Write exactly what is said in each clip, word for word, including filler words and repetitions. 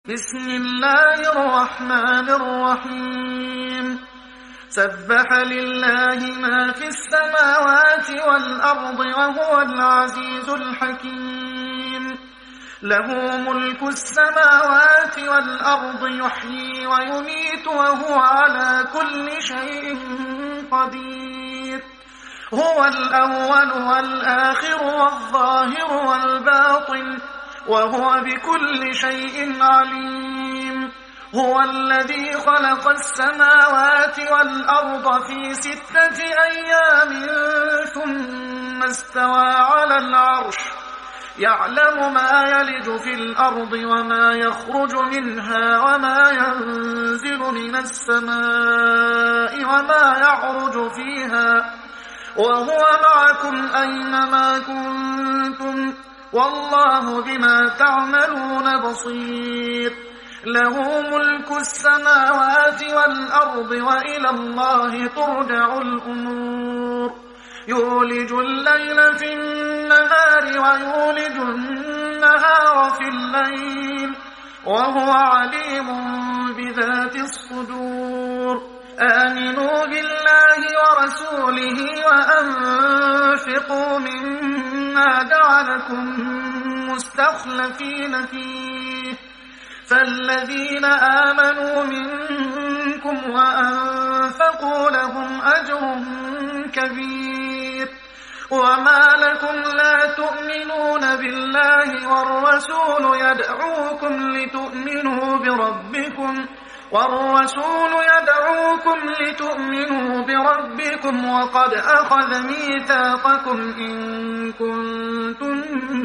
بسم الله الرحمن الرحيم سبح لله ما في السماوات والأرض وهو العزيز الحكيم له ملك السماوات والأرض يحيي ويميت وهو على كل شيء قدير هو الأول والآخر والظاهر والباطن وهو بكل شيء عليم هو الذي خلق السماوات والأرض في ستة أيام ثم استوى على العرش يعلم ما يلج في الأرض وما يخرج منها وما ينزل من السماء وما يعرج فيها وهو معكم أينما كنتم والله بما تعملون بصير له ملك السماوات والأرض وإلى الله ترجع الأمور يولج الليل في النهار ويولج النهار في الليل وهو عليم بذات الصدور آمنوا بالله ورسوله وأنفقوا مما جعلكم مستخلفين فيه فالذين آمنوا منكم وأنفقوا لهم أجر كبير وما لكم لا تؤمنون بالله والرسول يدعوكم لتؤمنوا بربكم والرسول يدعوكم لتؤمنوا بربكم وقد أخذ ميثاقكم إن كنتم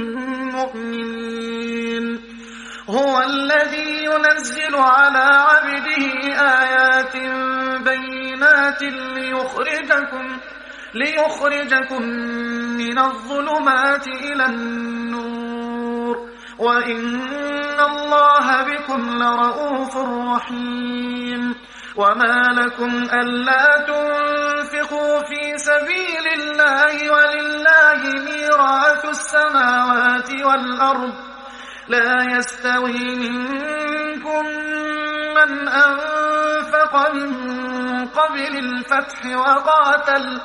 مؤمنين هو الذي ينزل على عبده آيات بينات ليخرجكم ليخرجكم من الظلمات إلى النور وإن الله بكم لرؤوف رحيم وما لكم ألا تنفقوا في سبيل الله ولله ميراث السماوات والأرض لا يستوي منكم من أنفق من قبل الفتح وقاتل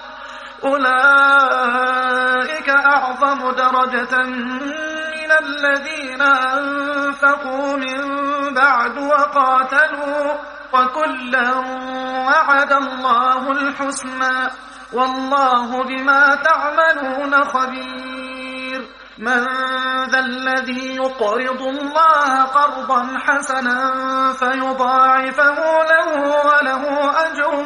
أولئك أعظم درجة من الذين أنفقوا من بعد وقاتلوا وكلا وعد الله الحسنى والله بما تعملون خبير من ذا الذي يقرض الله قرضا حسنا فيضاعفه له وله أجر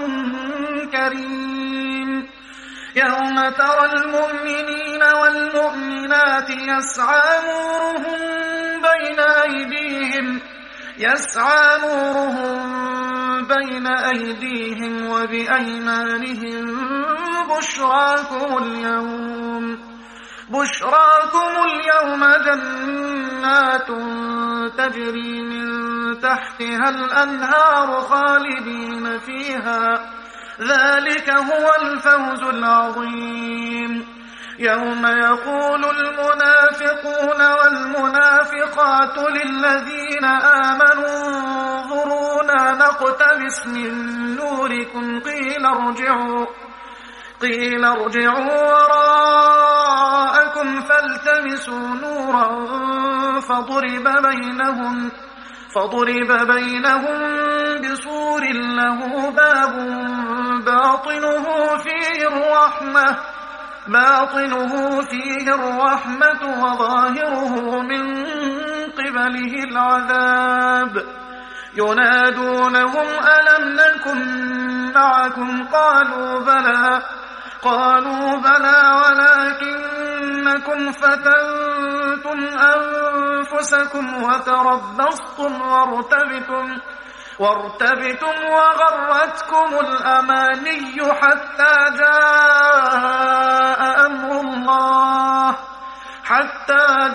كريم يوم ترى المؤمنين والمؤمنات يسعى نورهم بين أيديهم يسعى نورهم بين أيديهم وبأيمانهم بشراكم اليوم بشراكم اليوم جنات تجري من تحتها الأنهار خالدين فيها ذلك هو الفوز العظيم يوم يقول المنافقون والمنافقات للذين آمنوا انظرونا نقتبس من نوركم قيل ارجعوا قيل ارجعوا وراءكم فالتمسوا نورا فضرب بينهم فضرب بينهم بسور له باب باطنه فيه الرحمة باطنه فيه الرحمة وظاهره من قبله العذاب ينادونهم ألم نكن معكم قالوا بلى قالوا بلى ولكنكم فتنتم أنفسكم وتربصتم وارتبتم وارتبتم وغرتكم الأماني حتى جاء أمر الله حتى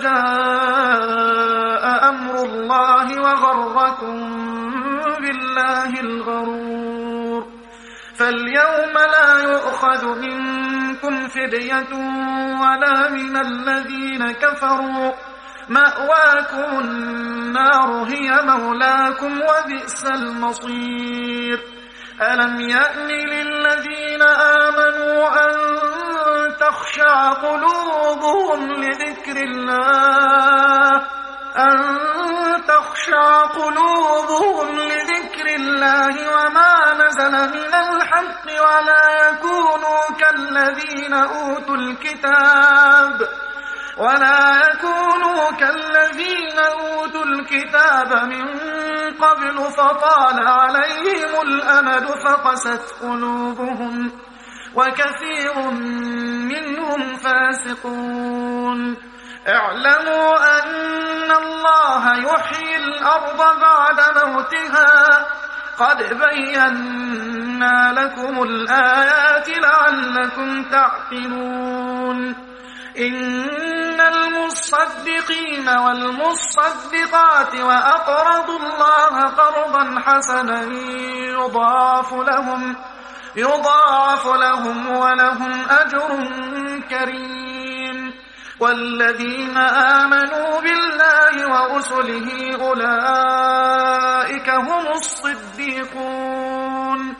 جاء أمر الله وغركم بالله الغرور فاليوم لا يؤخذ منكم فدية ولا من الذين كفروا مأواكم النار هي مولاكم وبئس المصير ألم يأن للذين آمنوا أن تخشع قلوبهم لذكر الله أن تخشع قلوبهم لذكر الله وما نزل من الحق ولا يكونوا كالذين أوتوا الكتاب ولا يكونوا كالذين أوتوا الكتاب من قبل فطال عليهم الأمد فقست قلوبهم وكثير منهم فاسقون اعلموا أن الله يحيي الأرض بعد موتها قد بينا لكم الآيات لعلكم تعقلون إن المصدقين والمصدقات وأقرضوا الله قرضا حسنا يضاعف لهم يضاعف لهم ولهم أجر كريم والذين آمنوا بالله ورسله أولئك هم الصديقون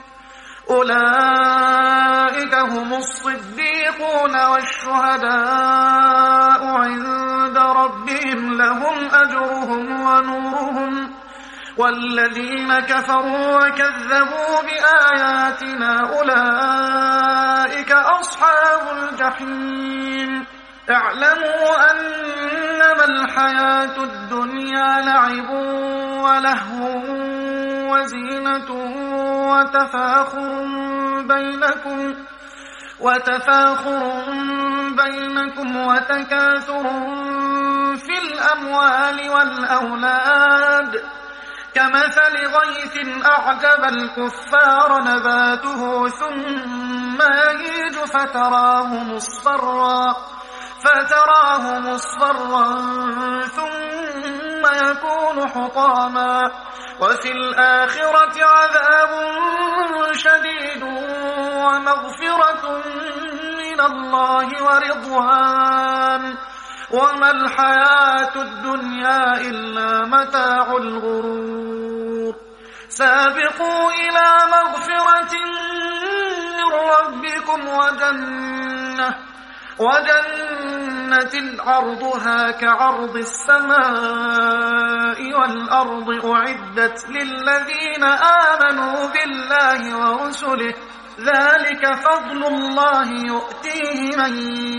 أولئك هم الصديقون والشهداء عند ربهم لهم أجرهم ونورهم والذين كفروا وكذبوا بآياتنا أولئك أصحاب الجحيم اعلموا أنما الحياة الدنيا لعب ولهو وزينة وتفاخر بينكم وتفاخر بينكم وتكاثر في الأموال والأولاد كمثل غيث أعجب الكفار نباته ثم يهيج فتراه مصفرا فتراه مصفرا ثم يكون حطاما وفي الآخرة عذاب شديد ومغفرة من الله ورضوان وما الحياة الدنيا إلا متاع الغرور سابقوا إلى مغفرة من ربكم وجنة وجنة عرضها كعرض السماء والأرض أعدت للذين آمنوا بالله ورسله ذلك فضل الله يؤتيه من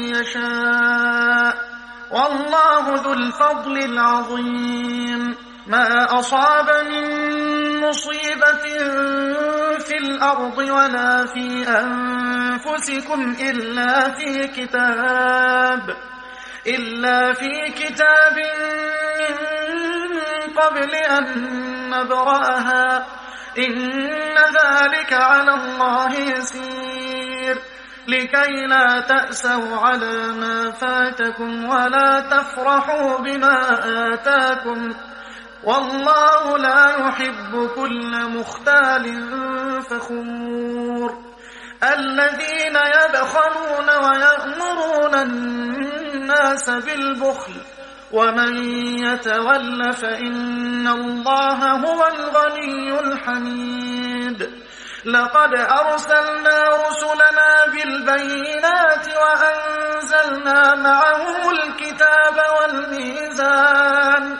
يشاء والله ذو الفضل العظيم ما أصاب من مصيبة في الأرض ولا في أنفسكم إلا في كتاب إلا في كتاب من قبل أن نبرأها إن ذلك على الله يسير لكي لا تأسوا على ما فاتكم ولا تفرحوا بما آتاكم والله لا يحب كل مختال فخور الذين يبخلون ويأمرون الناس بالبخل ومن يتول فإن الله هو الغني الحميد لقد أرسلنا رسلنا بالبينات وأنزلنا معهم الكتاب والميزان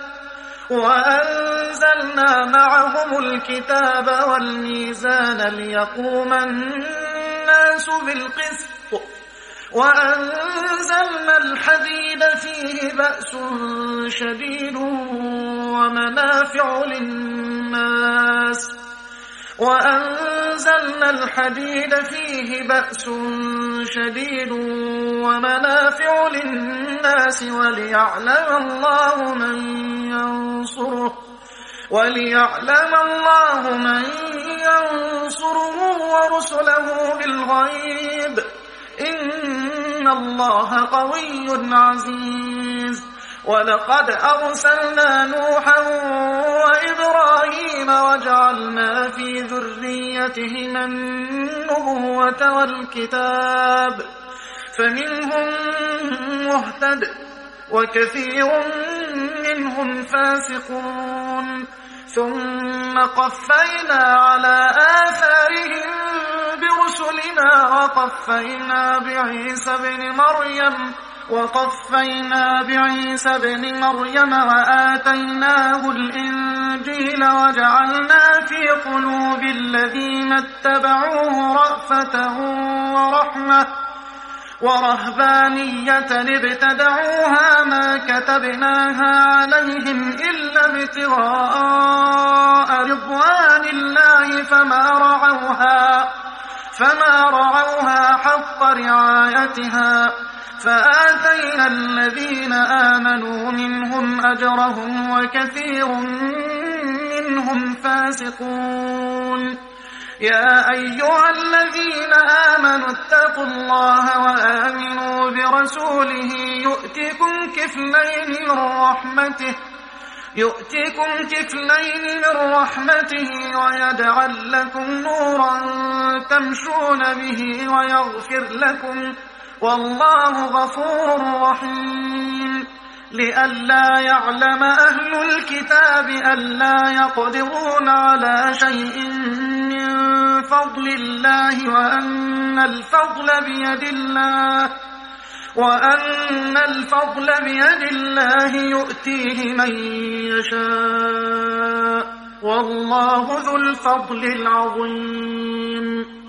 وأنزلنا معهم الكتاب والميزان ليقوم الناس بالقسط وأنزلنا الحديد فيه بأس شديد ومنافع للناس وأنزلنا الحديد فيه بأس شديد ومنافع للناس وليعلم الله من ينصره وليعلم الله من ينصره ورسله بالغيب إن الله قوي عزيز ولقد أرسلنا نوحا وإبراهيم وجعلنا في ذريتهما النبوة والكتاب فمنهم مهتد وكثير منهم فاسقون ثم قفينا على آثارهم برسلنا وقفينا بعيسى بن مريم وقفينا بعيسى بن مريم وآتيناه الإنجيل وجعلنا في قلوب الذين اتبعوه رأفة ورحمة ورهبانية ابتدعوها ما كتبناها عليهم إلا ابتغاء رضوان الله فما رعوها فما رعوها حق رعايتها فآتينا الذين آمنوا منهم أجرهم وكثير منهم فاسقون يا أيها الذين آمنوا اتقوا الله وآمنوا برسوله يؤتكم كفلين من رحمته يؤتكم كفلين من رحمته ويجعل لكم نورا تمشون به ويغفر لكم والله غفور رحيم لئلا يعلم أهل الكتاب ألا يقدرون على شيء من فضل الله وأن الفضل بيد الله وأن الفضل بيد الله يؤتيه من يشاء والله ذو الفضل العظيم